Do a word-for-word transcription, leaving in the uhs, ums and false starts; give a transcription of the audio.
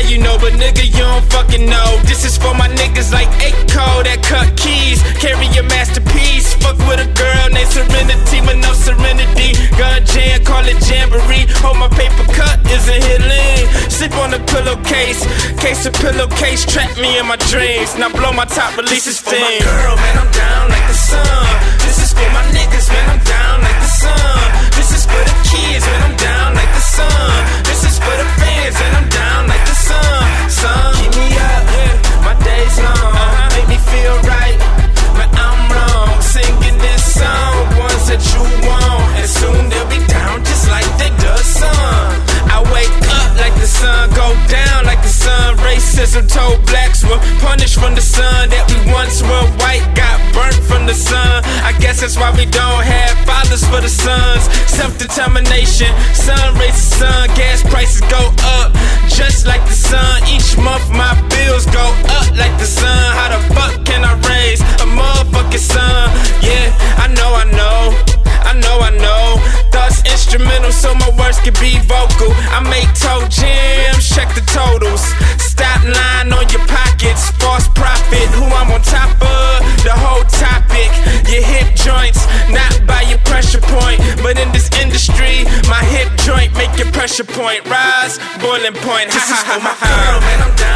you know, but nigga, you don't fucking know. This is for my niggas like Akko that cut keys, carry your masterpiece. Fuck with a girl named Serenity with no serenity. Gun jam, call it jamboree. Hold my paper cut, isn't hit lean. Sleep on the pillowcase, case of pillowcase, trap me in my dreams. Now blow my top, release this For my thing. girl, man, I'm down like the sun. This is for my niggas, man, I'm down like the sun. This is for the kids, man, I'm down like the sun. This is for the fans, and I'm down like the sun. Sun, keep me up, yeah, my days long. Uh-huh. Make me feel right, but I'm wrong. Singing this song, ones that you want, and soon they'll be down just like they the sun. I wake up like the sun, go down like the sun. Racism told blacks were punished from the sun. That we once were white, got burnt from the sun. I guess that's why we don't have fathers for the sons. Self-determination, sun raises sun. Gas prices go up, just like the sun. Each month my bills go up like the sun. How the fuck can I raise a motherfucking son? Yeah, I know, I know, I know, I know. Thoughts instrumental so my words can be vocal. I make toe jams, check the totals. Stop lying on your pockets, false profit. Who I'm on top of, the whole topic. Your hip joints, not by your pressure point, but in this industry, my hip joint make your pressure point rise, boiling point. This is for my girl, man, I'm down